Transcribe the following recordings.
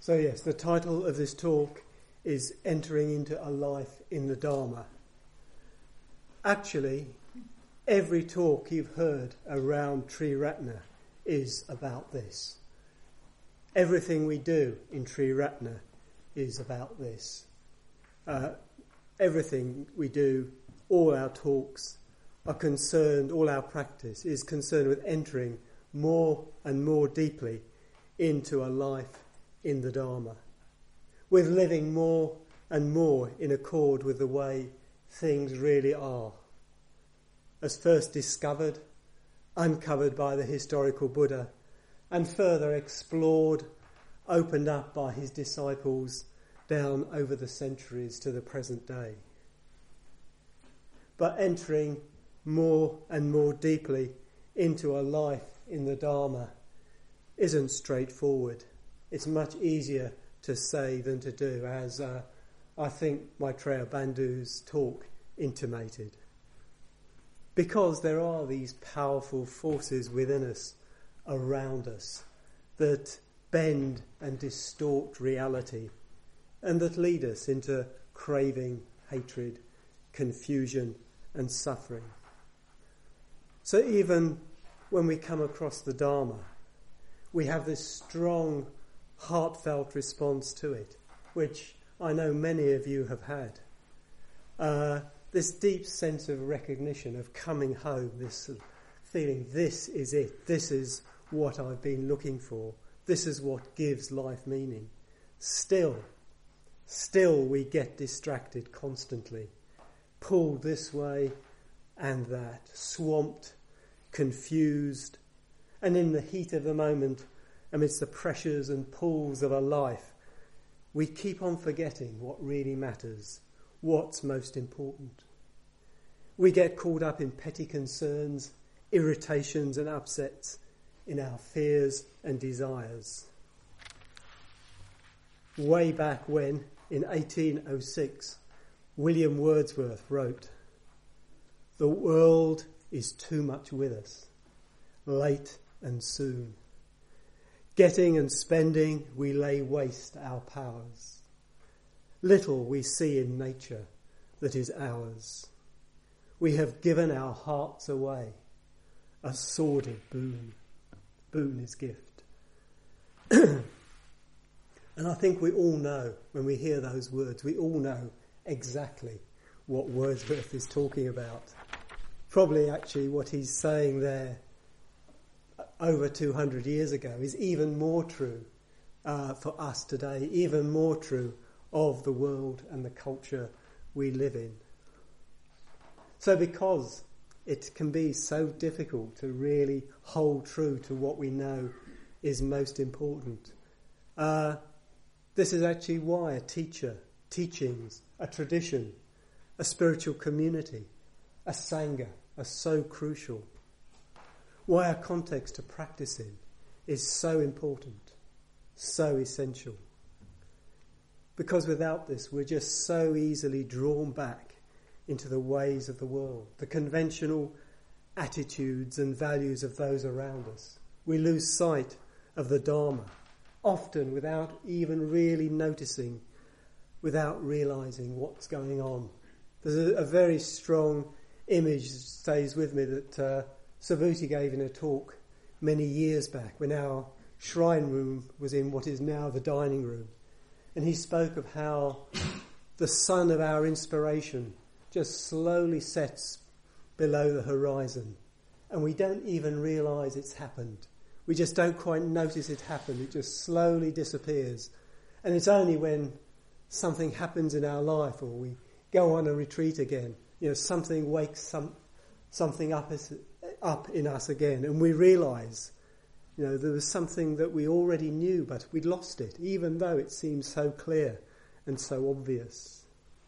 So yes, the title of this talk is Entering into a Life in the Dharma. Actually, every talk you've heard around Triratna is about this. Everything we do in Triratna is about this. Everything we do, all our talks are concerned, all our practice is concerned with entering more and more deeply into a life in the Dharma, with living more and more in accord with the way things really are, as first discovered, uncovered by the historical Buddha, and further explored, opened up by his disciples down over the centuries to the present day. But entering more and more deeply into a life in the Dharma isn't straightforward. It's much easier to say than to do, as I think Maitreya Bandhu's talk intimated. Because there are these powerful forces within us, around us, that bend and distort reality and that lead us into craving, hatred, confusion and suffering. So even when we come across the Dharma, we have this strong, heartfelt response to it, which I know many of you have had. This deep sense of recognition, of coming home, this feeling, this is it, this is what I've been looking for, this is what gives life meaning. Still we get distracted constantly, pulled this way and that, swamped, confused, and in the heat of the moment, amidst the pressures and pulls of a life, we keep on forgetting what really matters, what's most important. We get caught up in petty concerns, irritations and upsets, in our fears and desires. Way back when, in 1806, William Wordsworth wrote, "The world is too much with us, late and soon. Getting and spending, we lay waste our powers. Little we see in nature that is ours. We have given our hearts away, a sordid boon. Boon is gift." And I think we all know, when we hear those words, we all know exactly what Wordsworth is talking about. Probably actually what he's saying there over 200 years ago is even more true for us today, even more true of the world and the culture we live in. So because it can be so difficult to really hold true to what we know is most important, this is actually why a teacher, teachings, a tradition, a spiritual community, a sangha are so crucial. Why a context to practice in is so important, so essential. Because without this, we're just so easily drawn back into the ways of the world, the conventional attitudes and values of those around us. We lose sight of the Dharma, often without even really noticing, without realising what's going on. There's a very strong image that stays with me that Subhuti gave in a talk many years back when our shrine room was in what is now the dining room. And he spoke of how the sun of our inspiration just slowly sets below the horizon and we don't even realise it's happened. We just don't quite notice it happened. It just slowly disappears. And it's only when something happens in our life or we go on a retreat again, something wakes something up in us again and we realise, there was something that we already knew but we'd lost it, even though it seems so clear and so obvious.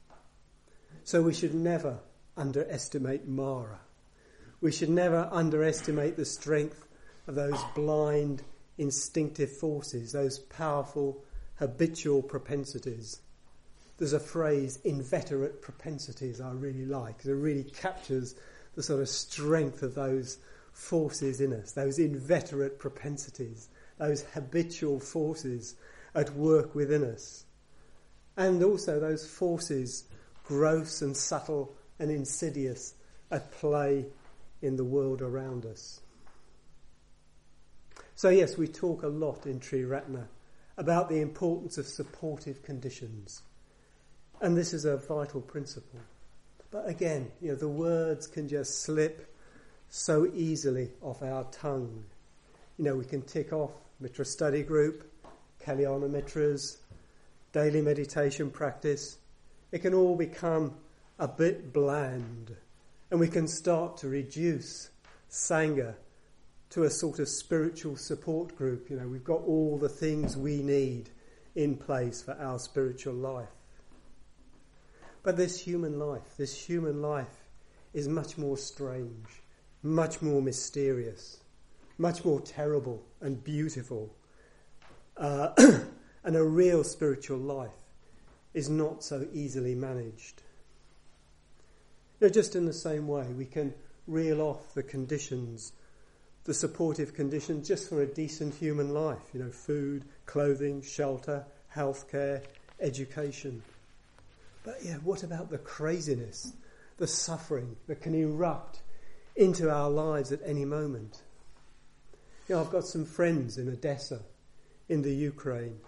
So we should never underestimate Mara. We should never underestimate the strength of those blind, instinctive forces, those powerful, habitual propensities. There's a phrase, inveterate propensities, I really like. It really captures the sort of strength of those forces in us, those inveterate propensities, those habitual forces at work within us. And also those forces, gross and subtle and insidious, at play in the world around us. So yes, we talk a lot in Triratna about the importance of supportive conditions. And this is a vital principle. But again, the words can just slip so easily off our tongue. We can tick off Mitra study group, Kalyana Mitras, daily meditation practice. It can all become a bit bland, and we can start to reduce Sangha to a sort of spiritual support group. We've got all the things we need in place for our spiritual life. But this human life is much more strange, much more mysterious, much more terrible and beautiful. And a real spiritual life is not so easily managed. Just in the same way, we can reel off the conditions, the supportive conditions, just for a decent human life. Food, clothing, shelter, healthcare, education. But what about the craziness, the suffering that can erupt into our lives at any moment? I've got some friends in Odessa, in the Ukraine,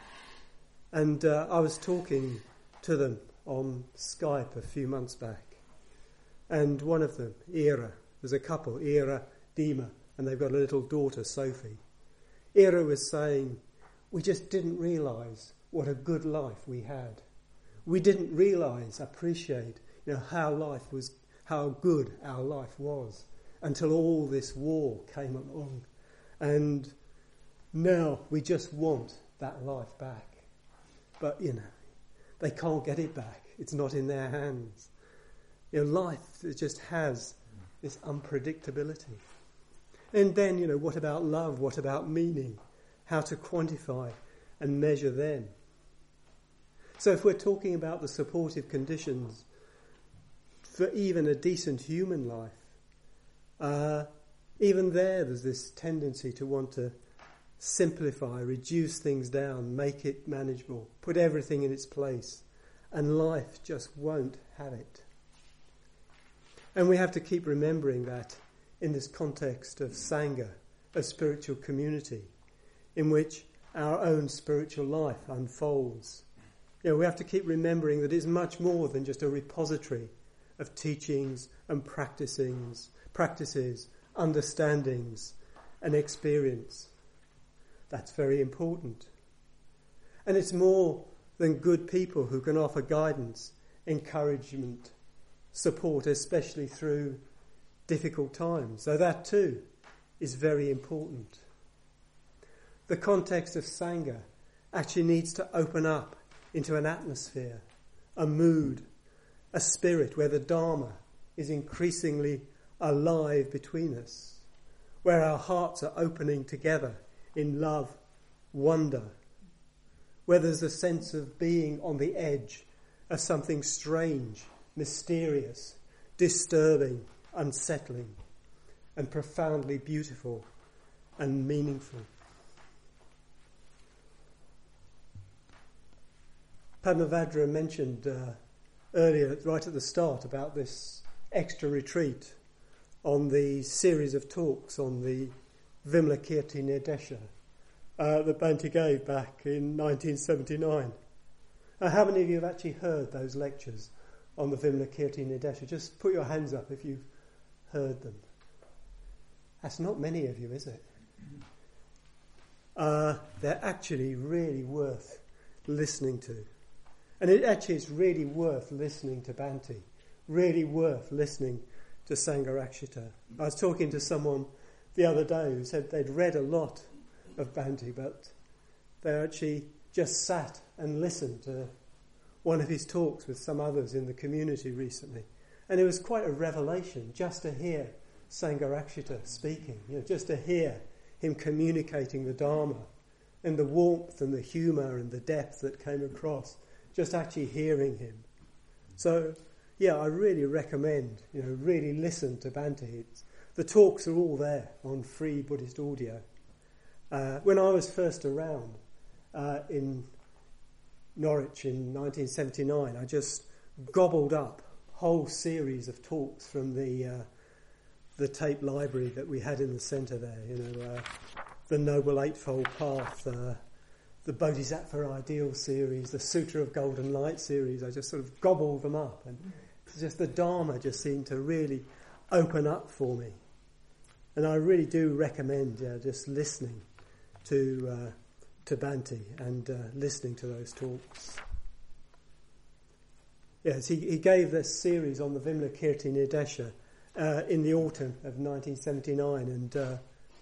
and I was talking to them on Skype a few months back. And one of them, Ira, there's a couple, Ira, Dima, and they've got a little daughter, Sophie. Ira was saying, we just didn't realise what a good life we had. We didn't appreciate, how good our life was until all this war came along. And now we just want that life back. But, they can't get it back. It's not in their hands. Life just has this unpredictability. And then, what about love? What about meaning? How to quantify and measure them? So if we're talking about the supportive conditions for even a decent human life, even there's this tendency to want to simplify, reduce things down, make it manageable, put everything in its place, and life just won't have it. And we have to keep remembering that in this context of Sangha, a spiritual community, in which our own spiritual life unfolds. We have to keep remembering that it's much more than just a repository of teachings and practices, understandings and experience. That's very important. And it's more than good people who can offer guidance, encouragement, support, especially through difficult times. So that too is very important. The context of Sangha actually needs to open up into an atmosphere, a mood, a spirit where the Dharma is increasingly alive between us, where our hearts are opening together in love, wonder, where there's a sense of being on the edge of something strange, mysterious, disturbing, unsettling, and profoundly beautiful and meaningful. Padmavajra mentioned earlier, right at the start, about this extra retreat on the series of talks on the Vimalakirti Nirdesha that Bhante gave back in 1979. How many of you have actually heard those lectures on the Vimalakirti Nirdesha? Just put your hands up if you've heard them. That's not many of you, is it? They're actually really worth listening to. And it actually is really worth listening to Bhante, really worth listening to Sangharakshita. I was talking to someone the other day who said they'd read a lot of Bhante, but they actually just sat and listened to one of his talks with some others in the community recently. And it was quite a revelation just to hear Sangharakshita speaking, just to hear him communicating the Dharma and the warmth and the humour and the depth that came across, just actually hearing him. So, I really recommend, really listen to Bhante. The talks are all there on free Buddhist audio. When I was first around, in Norwich in 1979, I just gobbled up a whole series of talks from the tape library that we had in the centre there. The Noble Eightfold Path, the Bodhisattva Ideal series, the Sutra of Golden Light series. I just sort of gobbled them up, and it's just the Dharma just seemed to really open up for me. And I really do recommend just listening to Bhante and listening to those talks. Yes, he gave this series on the Vimalakirti Nirdesha in the autumn of 1979, and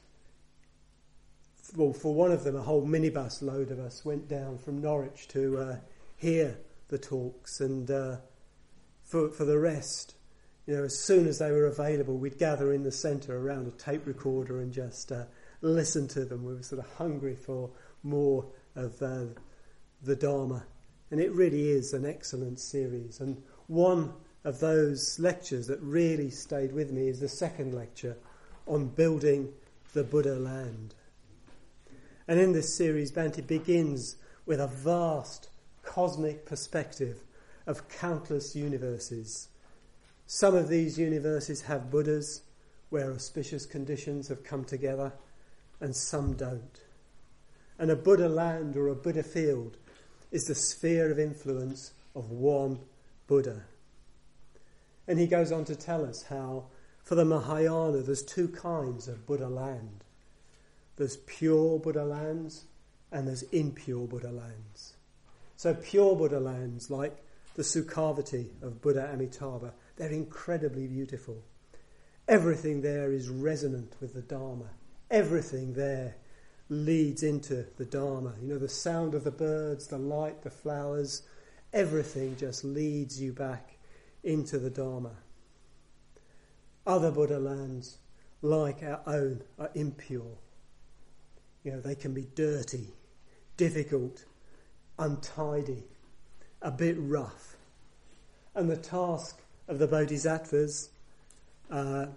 for one of them, a whole minibus load of us went down from Norwich to hear the talks, and for the rest, as soon as they were available, we'd gather in the centre around a tape recorder and just listen to them. We were sort of hungry for more of the Dharma, and it really is an excellent series. And one of those lectures that really stayed with me is the second lecture on building the Buddha land. And in this series, Bhante begins with a vast cosmic perspective of countless universes. Some of these universes have Buddhas where auspicious conditions have come together, and some don't. And a Buddha land or a Buddha field is the sphere of influence of one Buddha. And he goes on to tell us how, for the Mahayana, there's two kinds of Buddha land. There's pure Buddha lands and there's impure Buddha lands. So pure Buddha lands, like the Sukhavati of Buddha Amitabha, they're incredibly beautiful. Everything there is resonant with the Dharma. Everything there leads into the Dharma. The sound of the birds, the light, the flowers, everything just leads you back into the Dharma. Other Buddha lands, like our own, are impure. They can be dirty, difficult, untidy, a bit rough. And the task of the bodhisattvas and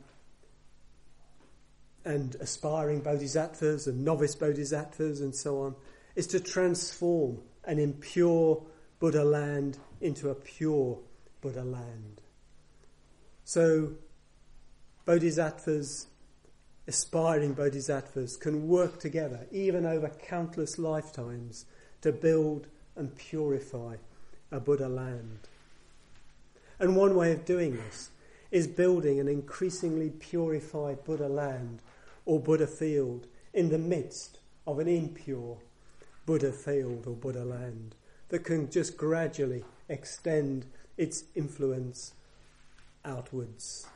aspiring bodhisattvas and novice bodhisattvas and so on is to transform an impure Buddha land into a pure Buddha land. So bodhisattvas, aspiring bodhisattvas, can work together, even over countless lifetimes, to build and purify a Buddha land. And one way of doing this is building an increasingly purified Buddha land or Buddha field in the midst of an impure Buddha field or Buddha land that can just gradually extend its influence outwards.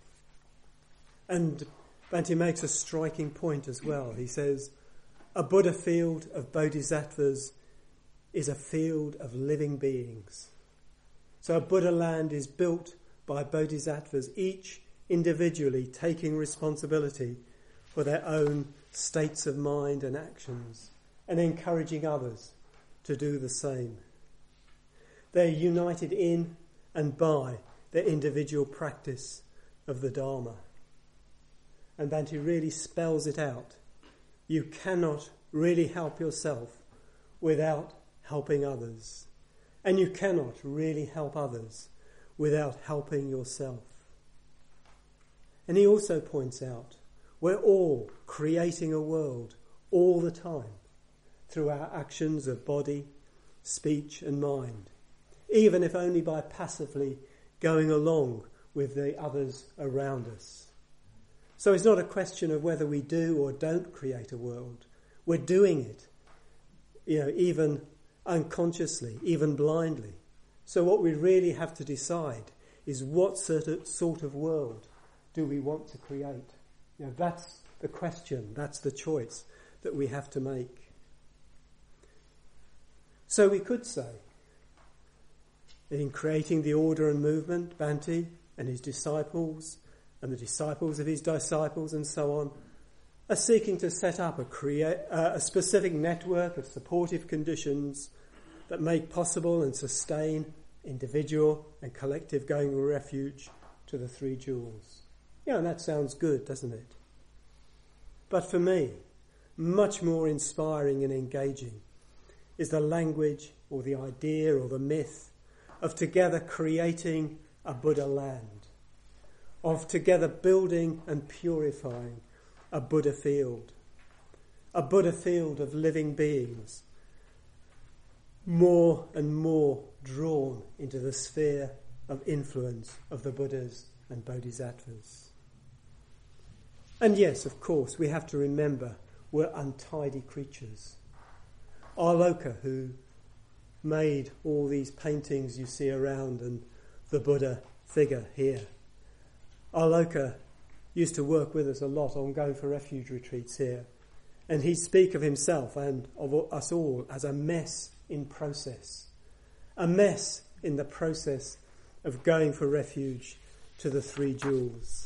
And Bhante makes a striking point as well. He says, a Buddha field of bodhisattvas is a field of living beings. So a Buddha land is built by bodhisattvas, each individually taking responsibility for their own states of mind and actions, and encouraging others to do the same. They're united in and by their individual practice of the Dharma. And Bhante really spells it out. You cannot really help yourself without helping others. And you cannot really help others without helping yourself. And he also points out, we're all creating a world all the time through our actions of body, speech and mind, even if only by passively going along with the others around us. So it's not a question of whether we do or don't create a world. We're doing it, even unconsciously, even blindly. So what we really have to decide is what sort of world do we want to create? That's the question, that's the choice that we have to make. So we could say that in creating the order and movement, Bhante and his disciples and the disciples of his disciples and so on are seeking to set up a specific network of supportive conditions that make possible and sustain individual and collective going refuge to the three jewels. And that sounds good, doesn't it? But for me, much more inspiring and engaging is the language or the idea or the myth of together creating a Buddha land, of together building and purifying a Buddha field of living beings, more and more drawn into the sphere of influence of the Buddhas and Bodhisattvas. And yes, of course, we have to remember we're untidy creatures. Arloka, who made all these paintings you see around and the Buddha figure here, Arloka used to work with us a lot on going for refuge retreats here. And he'd speak of himself and of us all as a mess in process. A mess in the process of going for refuge to the Three Jewels.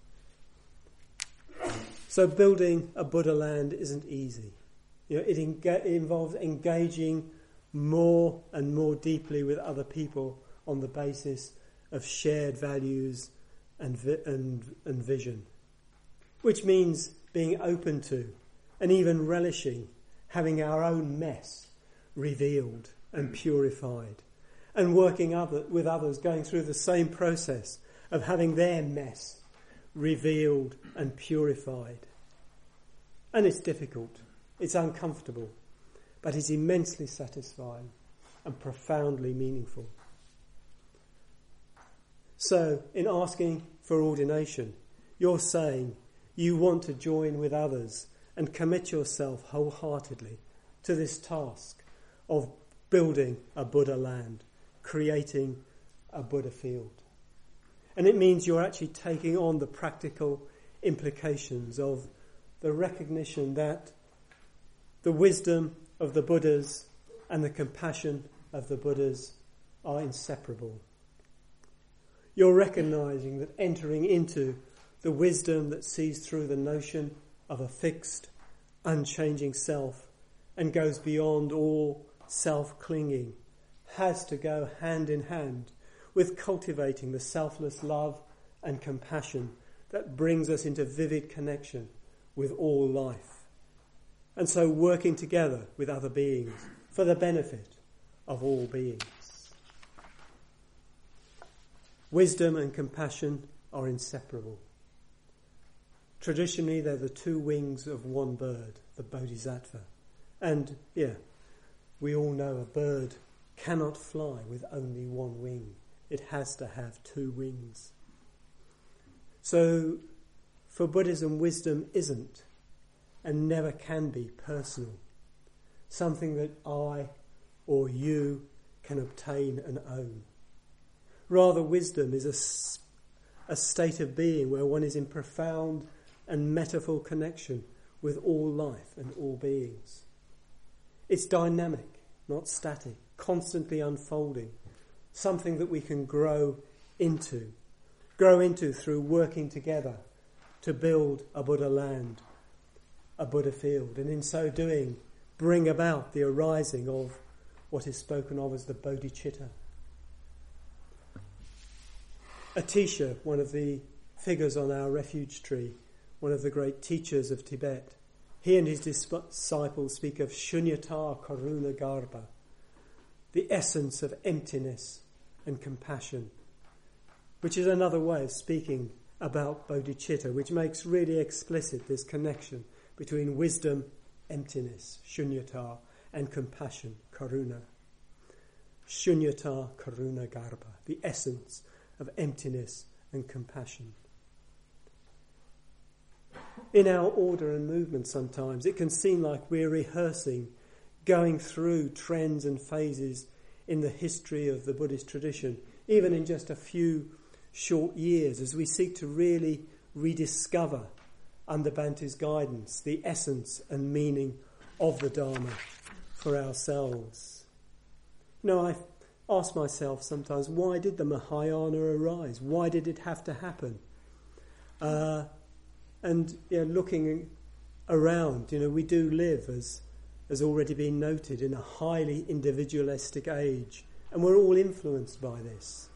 So building a Buddha land isn't easy. It involves engaging more and more deeply with other people on the basis of shared values and vision, which means being open to and even relishing having our own mess revealed and purified, and working with others going through the same process of having their mess revealed and purified. And it's difficult, it's uncomfortable, but it's immensely satisfying and profoundly meaningful. So, in asking for ordination, you're saying you want to join with others and commit yourself wholeheartedly to this task of building a Buddha land, creating a Buddha field. And it means you're actually taking on the practical implications of the recognition that the wisdom of the Buddhas and the compassion of the Buddhas are inseparable. You're recognizing that entering into the wisdom that sees through the notion of a fixed, unchanging self and goes beyond all self-clinging has to go hand in hand with cultivating the selfless love and compassion that brings us into vivid connection with all life. And so working together with other beings for the benefit of all beings. Wisdom and compassion are inseparable. Traditionally, they're the two wings of one bird, the bodhisattva. And, we all know a bird cannot fly with only one wing. It has to have two wings. So, for Buddhism, wisdom isn't and never can be personal, something that I or you can obtain and own. Rather, wisdom is a state of being where one is in profound and metaphor connection with all life and all beings. It's dynamic, not static, constantly unfolding, something that we can grow into through working together to build a Buddha land, a Buddha field, and in so doing bring about the arising of what is spoken of as the bodhicitta. Atisha, one of the figures on our refuge tree, one of the great teachers of Tibet, he and his disciples speak of Shunyata Karuna Garbha, the essence of emptiness and compassion, which is another way of speaking about bodhicitta, which makes really explicit this connection between wisdom, emptiness, Shunyata, and compassion, Karuna. Shunyata Karuna Garbha, the essence of emptiness and compassion. In our order and movement sometimes, it can seem like we're rehearsing, going through trends and phases in the history of the Buddhist tradition, even in just a few short years, as we seek to really rediscover, under Bhante's guidance, the essence and meaning of the Dharma for ourselves. I ask myself sometimes, why did the Mahayana arise? Why did it have to happen? Looking around, we do live, as has already been noted, in a highly individualistic age, and we're all influenced by this.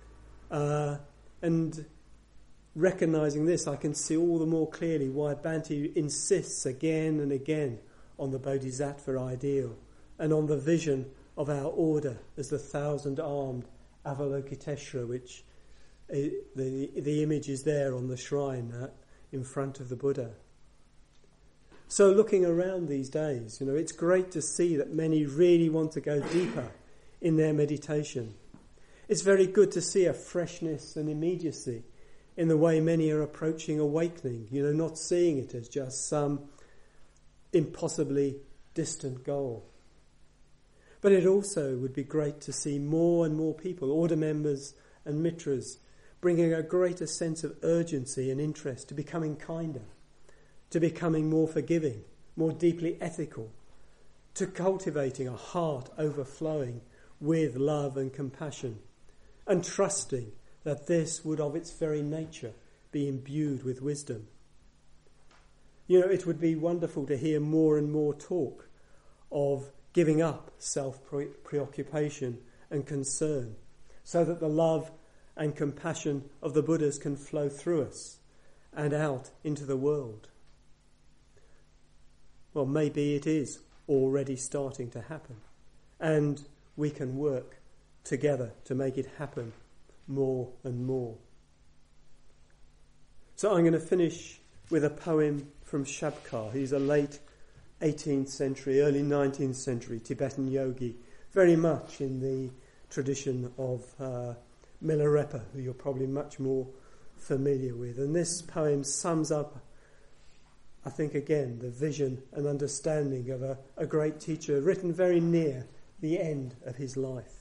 And recognising this, I can see all the more clearly why Bhante insists again and again on the bodhisattva ideal and on the vision of our order as the 1,000-armed Avalokiteshvara, which the image is there on the shrine in front of the Buddha. So looking around these days, it's great to see that many really want to go deeper in their meditation. It's very good to see a freshness and immediacy in the way many are approaching awakening, not seeing it as just some impossibly distant goal. But it also would be great to see more and more people, order members and mitras, bringing a greater sense of urgency and interest to becoming kinder, to becoming more forgiving, more deeply ethical, to cultivating a heart overflowing with love and compassion, and trusting that this would of its very nature be imbued with wisdom. It would be wonderful to hear more and more talk of giving up self-preoccupation and concern so that the love and compassion of the Buddhas can flow through us and out into the world. Well, maybe it is already starting to happen, and we can work together to make it happen more and more. So I'm going to finish with a poem from Shabkar. He's a late 18th century, early 19th century Tibetan yogi, very much in the tradition of Milarepa, who you're probably much more familiar with. And this poem sums up, I think, again, the vision and understanding of a great teacher written very near the end of his life.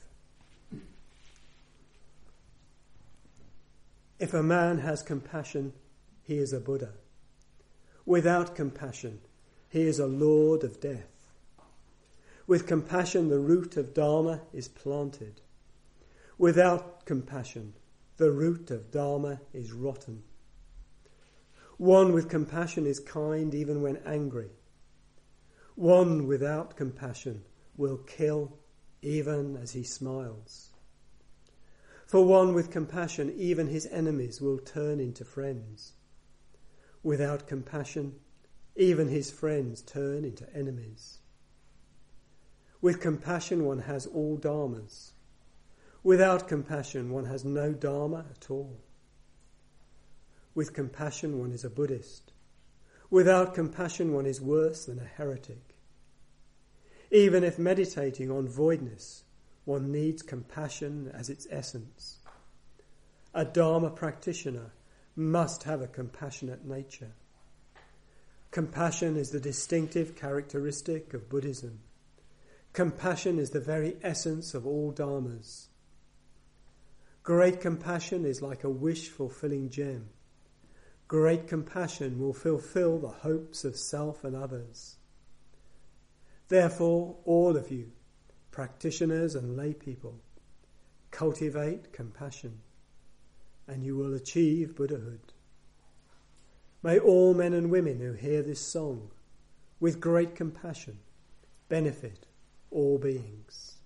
If a man has compassion, he is a Buddha. Without compassion, he is a lord of death. With compassion, the root of Dharma is planted. Without compassion, the root of Dharma is rotten. One with compassion is kind even when angry. One without compassion will kill even as he smiles. For one with compassion, even his enemies will turn into friends. Without compassion, even his friends turn into enemies. With compassion, one has all dharmas. Without compassion, one has no dharma at all. With compassion, one is a Buddhist. Without compassion, one is worse than a heretic. Even if meditating on voidness, one needs compassion as its essence. A Dharma practitioner must have a compassionate nature. Compassion is the distinctive characteristic of Buddhism. Compassion is the very essence of all dharmas. Great compassion is like a wish-fulfilling gem. Great compassion will fulfill the hopes of self and others. Therefore, all of you, practitioners and lay people, cultivate compassion, and you will achieve Buddhahood. May all men and women who hear this song, with great compassion, benefit all beings.